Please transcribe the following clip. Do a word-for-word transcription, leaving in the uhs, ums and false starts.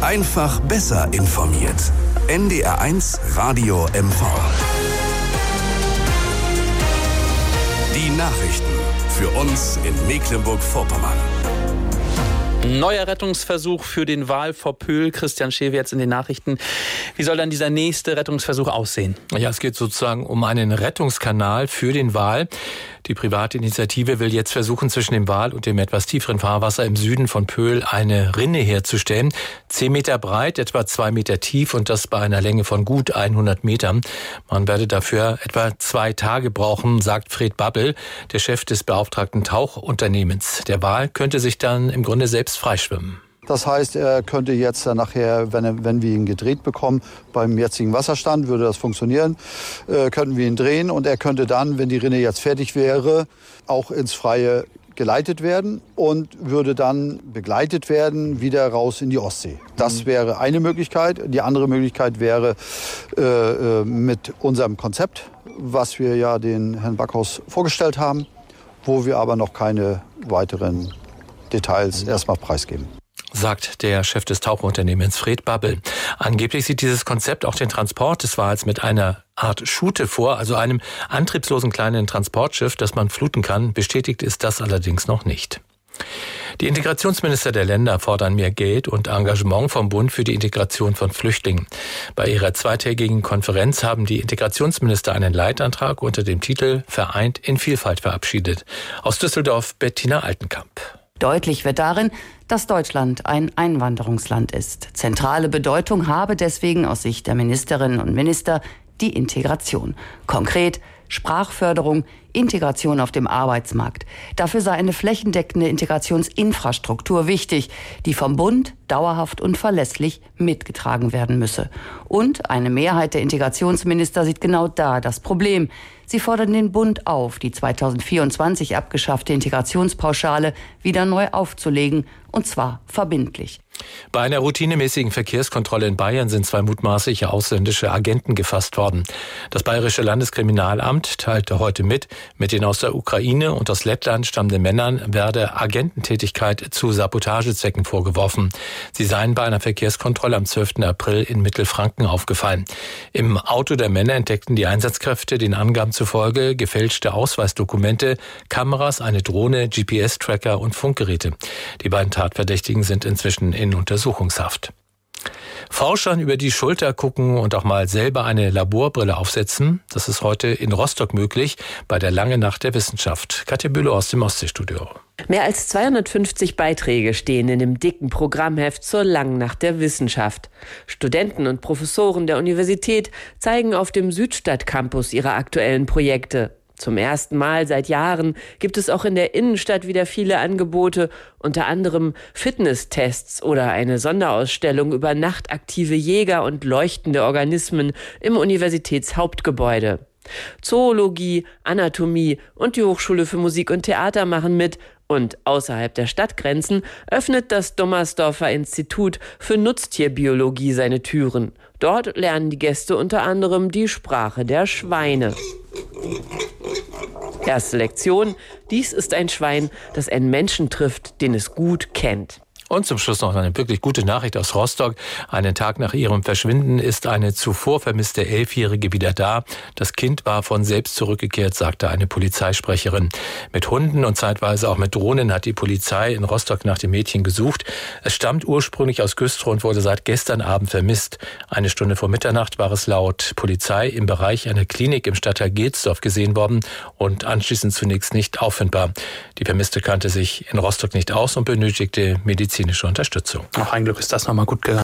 Einfach besser informiert. N D R eins Radio M V. Die Nachrichten für uns in Mecklenburg-Vorpommern. Neuer Rettungsversuch für den Wal vor Pöhl. Christian Schewe jetzt in den Nachrichten. Wie soll dann dieser nächste Rettungsversuch aussehen? Ja, es geht sozusagen um einen Rettungskanal für den Wal. Die private Initiative will jetzt versuchen, zwischen dem Wal und dem etwas tieferen Fahrwasser im Süden von Pöhl eine Rinne herzustellen. Zehn Meter breit, etwa zwei Meter tief und das bei einer Länge von gut hundert Metern. Man werde dafür etwa zwei Tage brauchen, sagt Fred Babbel, der Chef des beauftragten Tauchunternehmens. Der Wal könnte sich dann im Grunde selbst freischwimmen. Das heißt, er könnte jetzt dann nachher, wenn, er, wenn wir ihn gedreht bekommen, beim jetzigen Wasserstand würde das funktionieren, äh, könnten wir ihn drehen und er könnte dann, wenn die Rinne jetzt fertig wäre, auch ins Freie geleitet werden und würde dann begleitet werden wieder raus in die Ostsee. Das wäre eine Möglichkeit. Die andere Möglichkeit wäre äh, mit unserem Konzept, was wir ja den Herrn Backhaus vorgestellt haben, wo wir aber noch keine weiteren Details erstmal preisgeben. Sagt der Chef des Tauchunternehmens Fred Babbel. Angeblich sieht dieses Konzept auch den Transport des Wals mit einer Art Schute vor, also einem antriebslosen kleinen Transportschiff, das man fluten kann. Bestätigt ist das allerdings noch nicht. Die Integrationsminister der Länder fordern mehr Geld und Engagement vom Bund für die Integration von Flüchtlingen. Bei ihrer zweitägigen Konferenz haben die Integrationsminister einen Leitantrag unter dem Titel Vereint in Vielfalt verabschiedet. Aus Düsseldorf Bettina Altenkamp. Deutlich wird darin, dass Deutschland ein Einwanderungsland ist. Zentrale Bedeutung habe deswegen aus Sicht der Ministerinnen und Minister die Integration. Konkret Sprachförderung, Integration auf dem Arbeitsmarkt. Dafür sei eine flächendeckende Integrationsinfrastruktur wichtig, die vom Bund dauerhaft und verlässlich mitgetragen werden müsse. Und eine Mehrheit der Integrationsminister sieht genau da das Problem. Sie fordern den Bund auf, die zweitausendvierundzwanzig abgeschaffte Integrationspauschale wieder neu aufzulegen, und zwar verbindlich. Bei einer routinemäßigen Verkehrskontrolle in Bayern sind zwei mutmaßliche ausländische Agenten gefasst worden. Das Bayerische Landeskriminalamt teilte heute mit, mit den aus der Ukraine und aus Lettland stammenden Männern werde Agententätigkeit zu Sabotagezwecken vorgeworfen. Sie seien bei einer Verkehrskontrolle am zwölften April in Mittelfranken aufgefallen. Im Auto der Männer entdeckten die Einsatzkräfte den Angaben zufolge gefälschte Ausweisdokumente, Kameras, eine Drohne, G P S-Tracker und Funkgeräte. Die beiden Tatverdächtigen sind inzwischen in Untersuchungshaft. Forschern über die Schulter gucken und auch mal selber eine Laborbrille aufsetzen, das ist heute in Rostock möglich bei der Langen Nacht der Wissenschaft. Katja Bülow aus dem Ostseestudio. Mehr als zweihundertfünfzig Beiträge stehen in dem dicken Programmheft zur Langen Nacht der Wissenschaft. Studenten und Professoren der Universität zeigen auf dem Südstadt-Campus ihre aktuellen Projekte. Zum ersten Mal seit Jahren gibt es auch in der Innenstadt wieder viele Angebote, unter anderem Fitnesstests oder eine Sonderausstellung über nachtaktive Jäger und leuchtende Organismen im Universitätshauptgebäude. Zoologie, Anatomie und die Hochschule für Musik und Theater machen mit. Und außerhalb der Stadtgrenzen öffnet das Dommersdorfer Institut für Nutztierbiologie seine Türen. Dort lernen die Gäste unter anderem die Sprache der Schweine. Erste Lektion: Dies ist ein Schwein, das einen Menschen trifft, den es gut kennt. Und zum Schluss noch eine wirklich gute Nachricht aus Rostock. Einen Tag nach ihrem Verschwinden ist eine zuvor vermisste Elfjährige wieder da. Das Kind war von selbst zurückgekehrt, sagte eine Polizeisprecherin. Mit Hunden und zeitweise auch mit Drohnen hat die Polizei in Rostock nach dem Mädchen gesucht. Es stammt ursprünglich aus Güstrow und wurde seit gestern Abend vermisst. Eine Stunde vor Mitternacht war es laut Polizei im Bereich einer Klinik im Stadtteil Gelsdorf gesehen worden und anschließend zunächst nicht auffindbar. Die Vermisste kannte sich in Rostock nicht aus und benötigte medizinische Unterstützung. Auch ein Glück ist das nochmal gut gegangen.